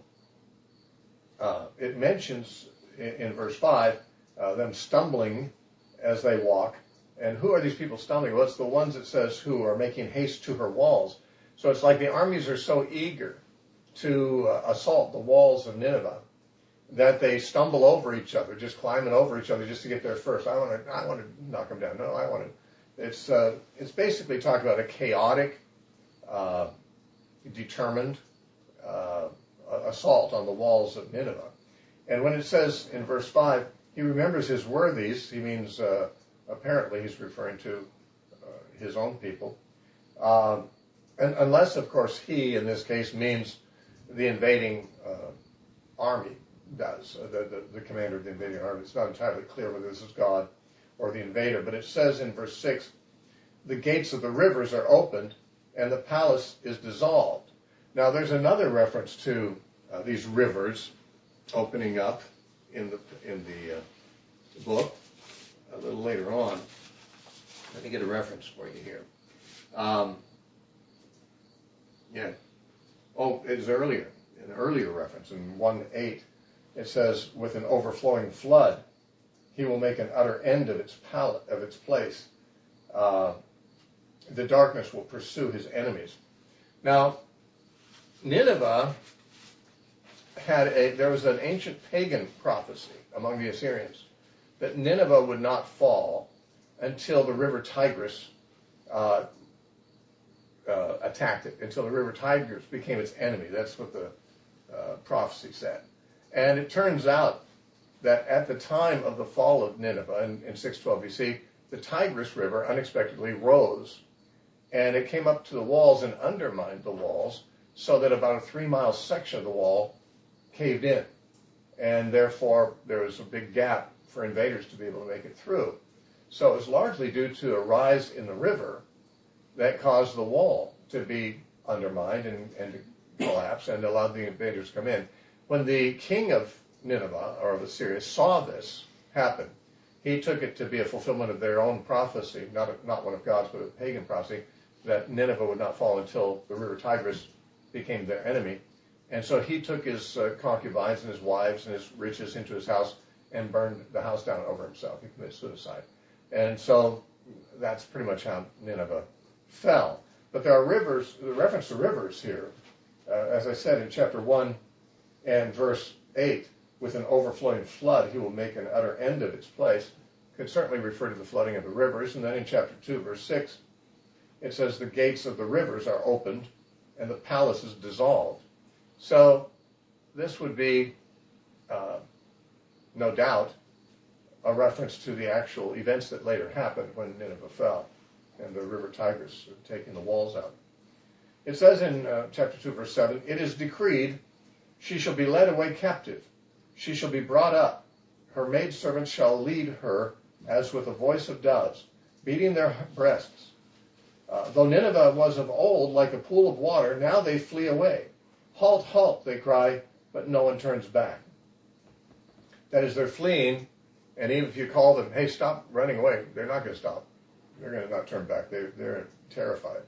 uh, it mentions in, in verse five uh, them stumbling as they walk. And who are these people stumbling? Well, it's the ones it says who are making haste to her walls. So it's like the armies are so eager to uh, assault the walls of Nineveh that they stumble over each other, just climbing over each other just to get there first. I want to, I want to knock them down. No, I want to. It's uh, it's basically talking about a chaotic, uh, determined uh, assault on the walls of Nineveh. And when it says in verse five, he remembers his worthies, he means uh, apparently he's referring to uh, his own people. Um, and unless, of course, he, in this case, means the invading uh, army does, uh, the, the, the commander of the invading army. It's not entirely clear whether this is God or the invader, but it says in verse six, the gates of the rivers are opened and the palace is dissolved. Now there's another reference to uh, these rivers opening up in the in the uh, book a little later on. Let me get a reference for you here. Um, yeah. Oh, it's earlier, an earlier reference in one eight. It says, with an overflowing flood, he will make an utter end of its palette, of its place. Uh, the darkness will pursue his enemies. Now, Nineveh had a, there was an ancient pagan prophecy among the Assyrians that Nineveh would not fall until the river Tigris uh, uh, attacked it, until the river Tigris became its enemy. That's what the uh, prophecy said. And it turns out that at the time of the fall of Nineveh in, in six twelve B C, the Tigris River unexpectedly rose, and it came up to the walls and undermined the walls, so that about a three-mile section of the wall caved in. And therefore, there was a big gap for invaders to be able to make it through. So it was largely due to a rise in the river that caused the wall to be undermined and, and to collapse and allowed the invaders to come in. When the king of Nineveh, or of Assyria, saw this happen, he took it to be a fulfillment of their own prophecy, not, a, not one of God's, but a pagan prophecy, that Nineveh would not fall until the river Tigris became their enemy. And so he took his uh, concubines and his wives and his riches into his house and burned the house down over himself. He committed suicide. And so that's pretty much how Nineveh fell. But there are rivers, the reference to rivers here, uh, as I said in chapter one and verse eight, with an overflowing flood, he will make an utter end of its place, could certainly refer to the flooding of the rivers. And then in chapter two, verse six, it says the gates of the rivers are opened and the palace is dissolved. So this would be, uh, no doubt, a reference to the actual events that later happened when Nineveh fell and the river Tigris taking the walls out. It says in uh, chapter two, verse seven, it is decreed, she shall be led away captive. She shall be brought up. Her maidservants shall lead her as with a voice of doves, beating their breasts. Uh, though Nineveh was of old like a pool of water, now they flee away. Halt, halt, they cry, but no one turns back. That is, they're fleeing, and even if you call them, hey, stop running away, they're not going to stop. They're going to not turn back. They, they're terrified.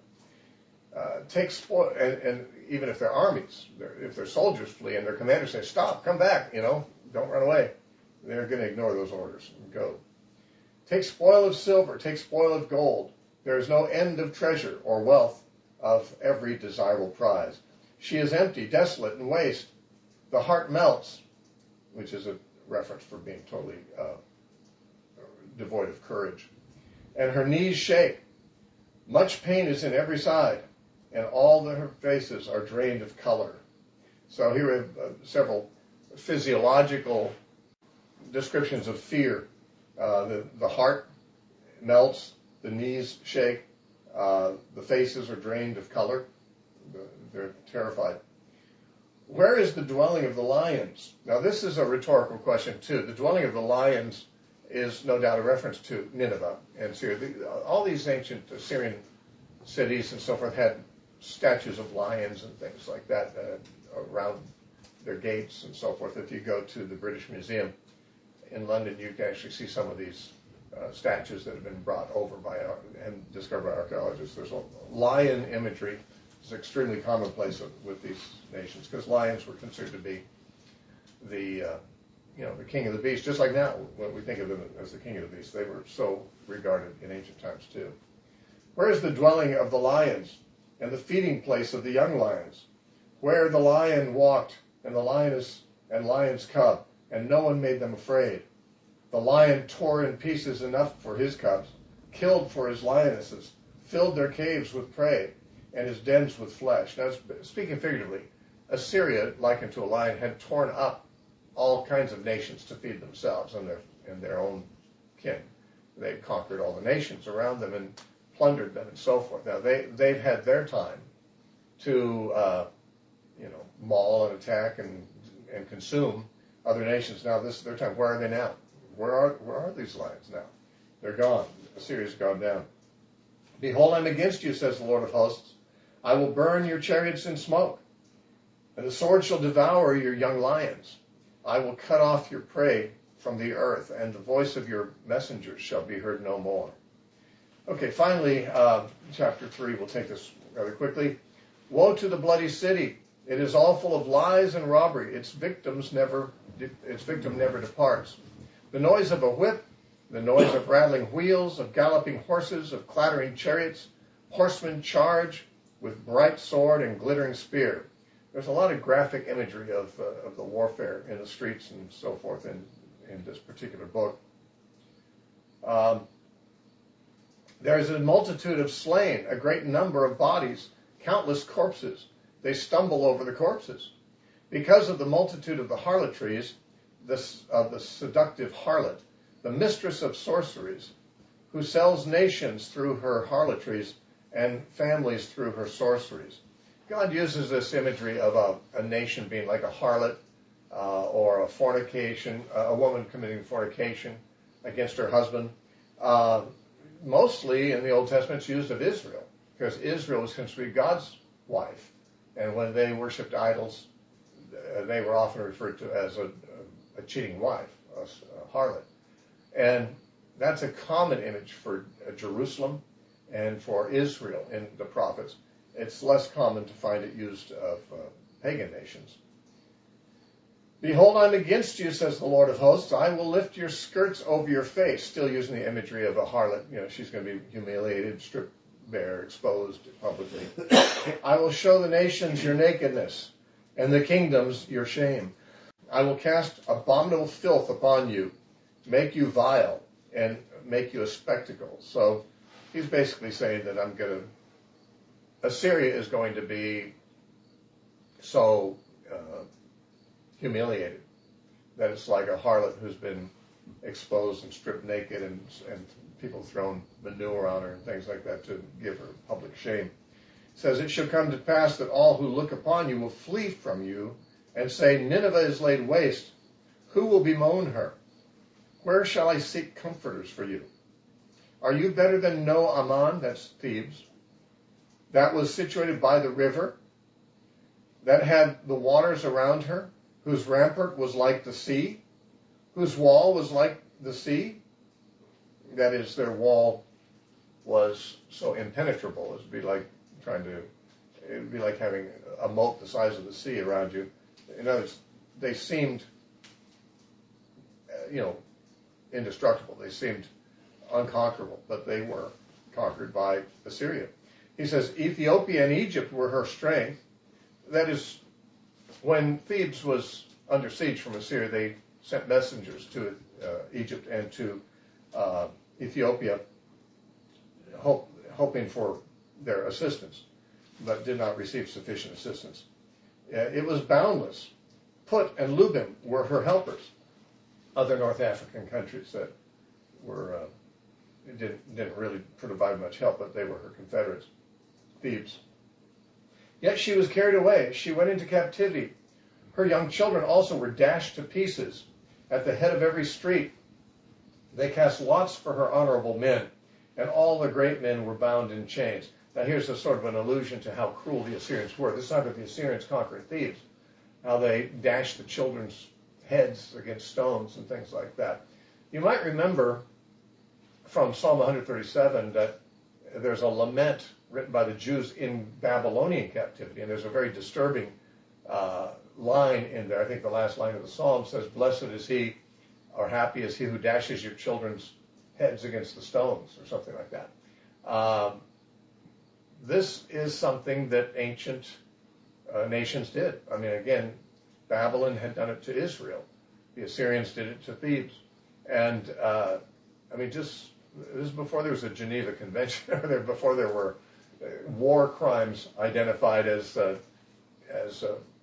Uh, take spoil, and, and even if they're armies, they're, if their soldiers flee and their commanders say, stop, come back, you know, don't run away, they're going to ignore those orders and go. Take spoil of silver, take spoil of gold. There is no end of treasure or wealth of every desirable prize. She is empty, desolate, and waste. The heart melts, which is a reference for being totally uh, devoid of courage. And her knees shake. Much pain is in every side, and all the, her faces are drained of color. So here we have uh, several physiological descriptions of fear. Uh, the, the heart melts, the knees shake, uh, the faces are drained of color. They're terrified. Where is the dwelling of the lions? Now, this is a rhetorical question, too. The dwelling of the lions is no doubt a reference to Nineveh and Syria. The, all these ancient Assyrian cities and so forth had statues of lions and things like that uh, around their gates and so forth. If you go to the British Museum in London, you can actually see some of these uh, statues that have been brought over by and discovered by archaeologists. There's a lion imagery. It's extremely commonplace with these nations because lions were considered to be the, uh, you know, the king of the beast. Just like now, when we think of them as the king of the beast, they were so regarded in ancient times too. Where is the dwelling of the lions and the feeding place of the young lions? Where the lion walked and the lioness and lion's cub, and no one made them afraid. The lion tore in pieces enough for his cubs, killed for his lionesses, filled their caves with prey, and his dens with flesh. Now, speaking figuratively, Assyria, like unto a lion, had torn up all kinds of nations to feed themselves and their and their own kin. They conquered all the nations around them and plundered them and so forth. Now they they've had their time to uh, you know maul and attack and and consume other nations. Now this is their time. Where are they now? Where are where are these lions now? They're gone. Assyria's gone down. Behold, I'm against you, says the Lord of hosts. I will burn your chariots in smoke, and the sword shall devour your young lions. I will cut off your prey from the earth, and the voice of your messengers shall be heard no more. Okay, finally, uh, chapter three, we'll take this rather quickly. Woe to the bloody city! It is all full of lies and robbery. Its victims never, its victim never departs. The noise of a whip, the noise of rattling wheels, of galloping horses, of clattering chariots, horsemen charge with bright sword and glittering spear. There's a lot of graphic imagery of, uh, of the warfare in the streets and so forth in, in this particular book. Um, there is a multitude of slain, a great number of bodies, countless corpses. They stumble over the corpses. Because of the multitude of the harlotries, this, of the seductive harlot, the mistress of sorceries, who sells nations through her harlotries and families through her sorceries. God uses this imagery of a, a nation being like a harlot uh, or a fornication, uh, a woman committing fornication against her husband. Uh, mostly in the Old Testament, it's used of Israel, because Israel was considered God's wife. And when they worshipped idols, uh, they were often referred to as a, a cheating wife, a, a harlot. And that's a common image for uh, Jerusalem and for Israel in the prophets. It's less common to find it used of uh, pagan nations. Behold, I'm against you, says the Lord of hosts. I will lift your skirts over your face, still using the imagery of a harlot. You know, she's going to be humiliated, stripped bare, exposed publicly. I will show the nations your nakedness, and the kingdoms your shame. I will cast abominable filth upon you, make you vile, and make you a spectacle. So he's basically saying that I'm going to, Assyria is going to be so uh, humiliated that it's like a harlot who's been exposed and stripped naked, and, and people thrown manure on her and things like that to give her public shame. It says, it shall come to pass that all who look upon you will flee from you and say, Nineveh is laid waste. Who will bemoan her? Where shall I seek comforters for you? Are you better than No Aman, that's Thebes, that was situated by the river, that had the waters around her, whose rampart was like the sea, whose wall was like the sea? That is, their wall was so impenetrable. It would be like trying to, it would be like having a moat the size of the sea around you. In other words, they seemed, you know, indestructible. They seemed unconquerable, but they were conquered by Assyria. He says, Ethiopia and Egypt were her strength. That is, when Thebes was under siege from Assyria, they sent messengers to uh, Egypt and to uh, Ethiopia, hope, hoping for their assistance, but did not receive sufficient assistance. Uh, it was boundless. Put and Lubim were her helpers. Other North African countries that were uh, didn't, didn't really provide much help, but they were her confederates. Thebes. Yet she was carried away. She went into captivity. Her young children also were dashed to pieces at the head of every street. They cast lots for her honorable men, and all the great men were bound in chains. Now here's a sort of an allusion to how cruel the Assyrians were. This is after the Assyrians conquered Thebes, how they dashed the children's heads against stones and things like that. You might remember from Psalm one thirty-seven that there's a lament written by the Jews in Babylonian captivity, and there's a very disturbing uh, line in there. I think the last line of the psalm says, blessed is he, or happy is he who dashes your children's heads against the stones, or something like that. Um, this is something that ancient uh, nations did. I mean, again, Babylon had done it to Israel. The Assyrians did it to Thebes. And, uh, I mean, just, this is before there was a Geneva Convention, or before there were war crimes identified as uh, as uh,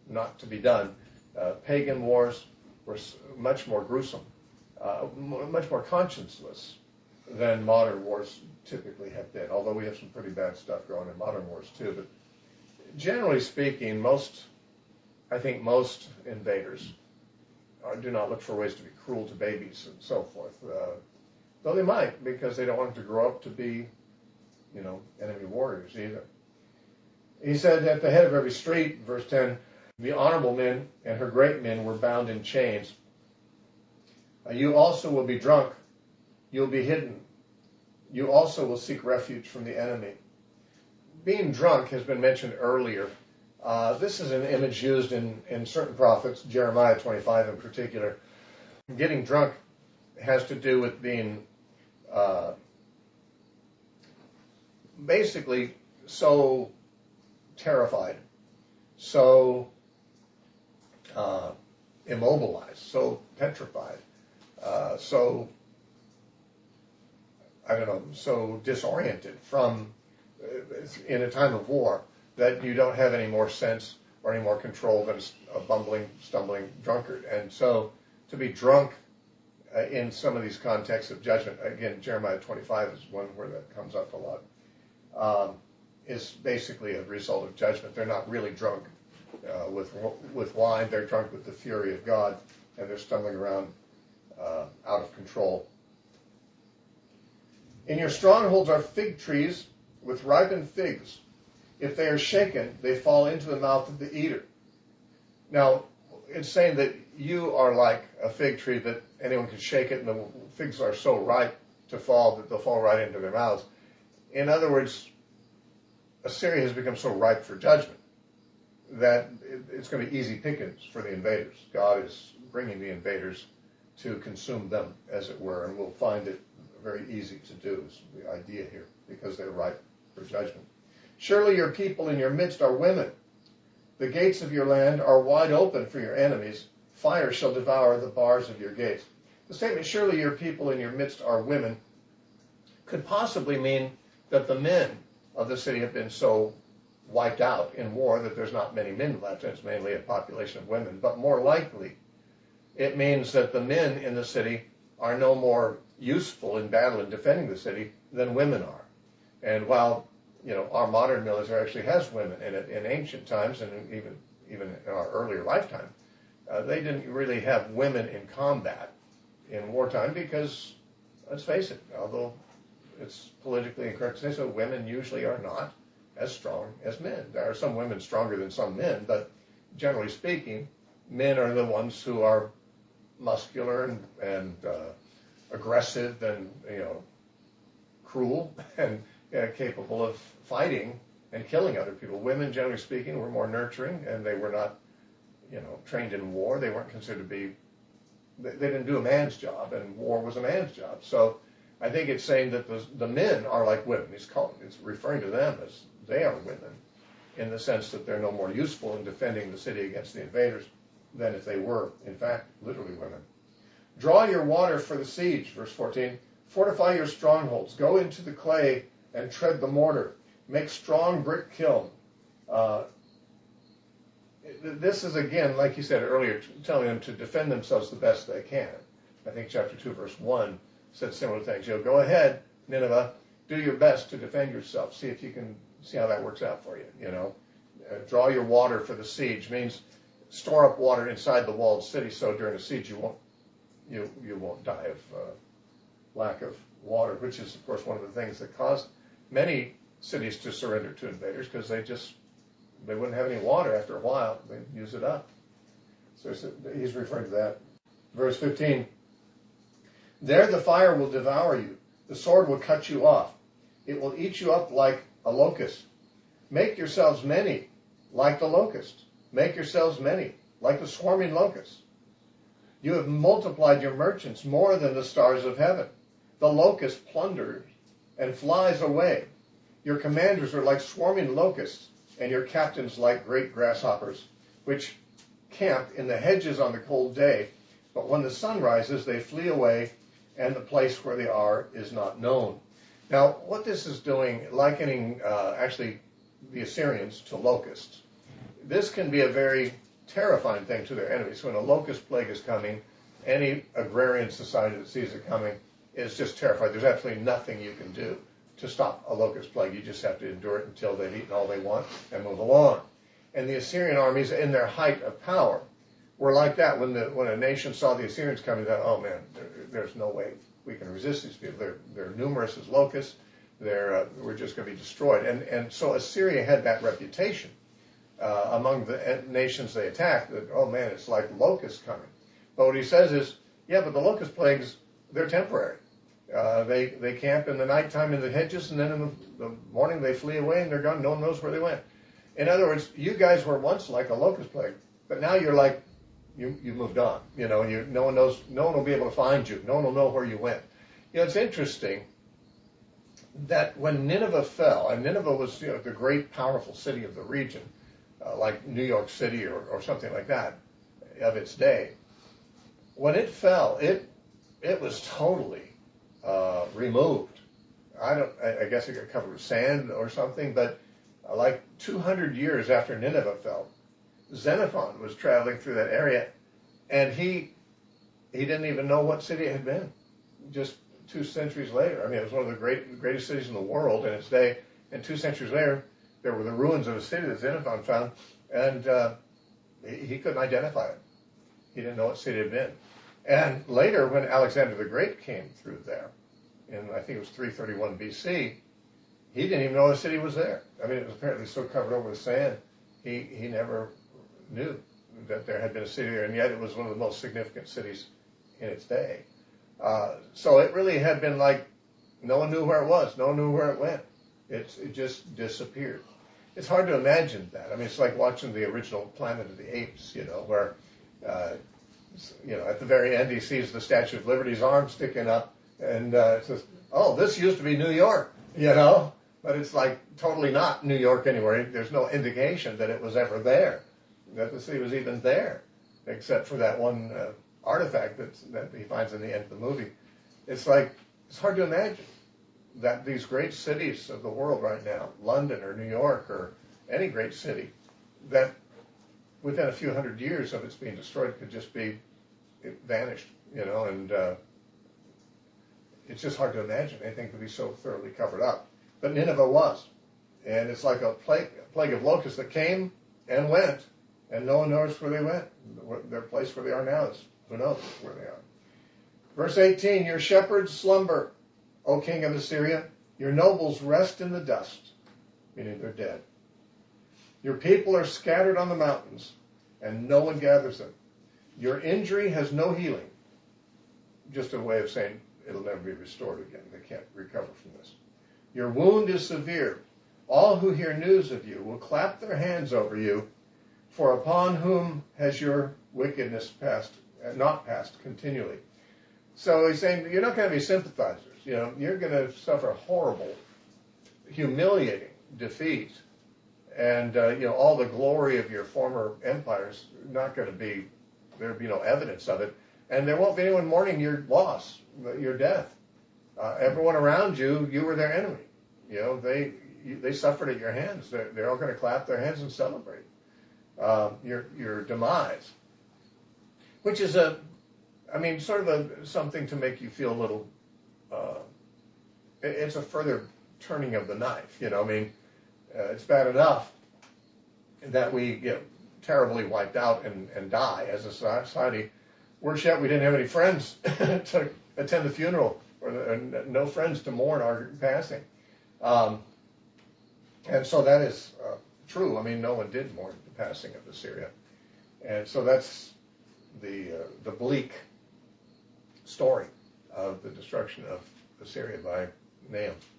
not to be done. Uh, pagan wars were much more gruesome, uh, much more conscienceless than modern wars typically have been, although we have some pretty bad stuff going in modern wars too. But generally speaking, most, I think most invaders uh, do not look for ways to be cruel to babies and so forth, uh, though they might, because they don't want them to grow up to be, you know, enemy warriors either. He said, at the head of every street, verse ten, the honorable men and her great men were bound in chains. Uh, you also will be drunk. You'll be hidden. You also will seek refuge from the enemy. Being drunk has been mentioned earlier. Uh, this is an image used in, in certain prophets, Jeremiah twenty-five in particular. Getting drunk has to do with being uh, basically so terrified, so uh, immobilized, so petrified, uh, so, I don't know, so disoriented from, uh, in a time of war, that you don't have any more sense or any more control than a bumbling, stumbling drunkard. And so to be drunk uh, in some of these contexts of judgment, again, Jeremiah twenty-five is one where that comes up a lot, um, is basically a result of judgment. They're not really drunk uh, with with wine. They're drunk with the fury of God, and they're stumbling around uh, out of control. In your strongholds are fig trees with ripened figs. If they are shaken, they fall into the mouth of the eater. Now, it's saying that you are like a fig tree that anyone can shake it, and the figs are so ripe to fall that they'll fall right into their mouths. In other words, Assyria has become so ripe for judgment that it's going to be easy pickings for the invaders. God is bringing the invaders to consume them, as it were, and we'll find it very easy to do, is the idea here, because they're ripe for judgment. Surely your people in your midst are women. The gates of your land are wide open for your enemies. Fire shall devour the bars of your gates. The statement, surely your people in your midst are women, could possibly mean that the men of the city have been so wiped out in war that there's not many men left, and it's mainly a population of women. But more likely, it means that the men in the city are no more useful in battle and defending the city than women are. And while, you know, our modern military actually has women in it, in ancient times and even even in our earlier lifetime, uh, they didn't really have women in combat in wartime because, let's face it, although it's politically incorrect to say so, women usually are not as strong as men. There are some women stronger than some men, but generally speaking, men are the ones who are muscular and, and uh, aggressive and, you know, cruel and uh, capable of fighting and killing other people. Women, generally speaking, were more nurturing, and they were not, you know, trained in war. They weren't considered to be, they, they didn't do a man's job, and war was a man's job. So I think it's saying that the, the men are like women. It's, called, it's referring to them as they are women, in the sense that they're no more useful in defending the city against the invaders than if they were, in fact, literally women. Draw your water for the siege, verse fourteen. Fortify your strongholds. Go into the clay and tread the mortar. Make strong brick kiln. Uh, this is, again, like you said earlier, telling them to defend themselves the best they can. I think chapter two, verse one said similar things. You know, go ahead, Nineveh, do your best to defend yourself. See if you can, see how that works out for you, you know. Uh, draw your water for the siege means store up water inside the walled city so during a siege you won't you you won't die of uh, lack of water, which is, of course, one of the things that caused many cities to surrender to invaders, because they just they wouldn't have any water after a while. They'd use it up. So he's referring to that. Verse fifteen, there the fire will devour you. The sword will cut you off. It will eat you up like a locust. Make yourselves many like the locust. Make yourselves many like the swarming locust. You have multiplied your merchants more than the stars of heaven. The locust plunders and flies away. Your commanders are like swarming locusts, and your captains like great grasshoppers, which camp in the hedges on the cold day. But when the sun rises, they flee away, and the place where they are is not known. Now, what this is doing, likening uh, actually the Assyrians to locusts, this can be a very terrifying thing to their enemies. When a locust plague is coming, any agrarian society that sees it coming is just terrified. There's absolutely nothing you can do to stop a locust plague. You just have to endure it until they've eaten all they want and move along. And the Assyrian armies, in their height of power, were like that. When the when a nation saw the Assyrians coming, they thought, oh man, there, there's no way we can resist these people. They're they're numerous as locusts. They're uh, we're just going to be destroyed. And and so Assyria had that reputation uh, among the nations they attacked. That oh man, it's like locusts coming. But what he says is, yeah, but the locust plagues, they're temporary. Uh, they they camp in the nighttime in the hedges, and then in the, the morning they flee away and they're gone. No one knows where they went. In other words, you guys were once like a locust plague, but now you're like you you moved on. You know, you no one knows. No one will be able to find you. No one will know where you went. You know, it's interesting that when Nineveh fell, and Nineveh was you know the great powerful city of the region, uh, like New York City or, or something like that of its day. When it fell, it it was totally uh, removed. I don't. I, I guess it got covered with sand or something. But uh, like two hundred years after Nineveh fell, Xenophon was traveling through that area, and he he didn't even know what city it had been. Just two centuries later, I mean, it was one of the great greatest cities in the world in its day. And two centuries later, there were the ruins of a city that Xenophon found, and uh, he, he couldn't identify it. He didn't know what city it had been. And later, when Alexander the Great came through there, in I think it was three thirty-one B C, he didn't even know the city was there. I mean, it was apparently so covered over with sand, he, he never knew that there had been a city there, and yet it was one of the most significant cities in its day. Uh, so it really had been like no one knew where it was, no one knew where it went. It's, it just disappeared. It's hard to imagine that. I mean, it's like watching the original Planet of the Apes, you know, where uh, you know, at the very end, he sees the Statue of Liberty's arm sticking up, and uh, says, "Oh, this used to be New York," you know. But it's like totally not New York anywhere. There's no indication that it was ever there, that the city was even there, except for that one uh, artifact that's, that he finds in the end of the movie. It's like it's hard to imagine that these great cities of the world right now, London or New York or any great city, that within a few hundred years of its being destroyed could just be it vanished, you know, and uh, it's just hard to imagine anything could be so thoroughly covered up. But Nineveh was, and it's like a plague, a plague of locusts that came and went, and no one knows where they went. Their place where they are now is who knows where they are. Verse eighteen, your shepherds slumber, O king of Assyria. Your nobles rest in the dust, meaning they're dead. Your people are scattered on the mountains, and no one gathers them. Your injury has no healing. Just a way of saying it'll never be restored again. They can't recover from this. Your wound is severe. All who hear news of you will clap their hands over you, for upon whom has your wickedness passed, not passed continually. So he's saying you're not going to be sympathizers. You know, you're going to suffer horrible, humiliating defeat. And, uh, you know, all the glory of your former empires, not going to be, there'll be no evidence of it. And there won't be anyone mourning your loss, your death. Uh, everyone around you, you were their enemy. You know, they you, they suffered at your hands. They're, they're all going to clap their hands and celebrate uh, your your demise. Which is a, I mean, sort of a something to make you feel a little, uh, it, it's a further turning of the knife. You know, I mean, Uh, it's bad enough that we get terribly wiped out and, and die as a society. Worse yet, we didn't have any friends to attend the funeral, or, the, or no friends to mourn our passing. Um, and so that is uh, true. I mean, no one did mourn the passing of Assyria. And so that's the uh, the bleak story of the destruction of Assyria by Nahum.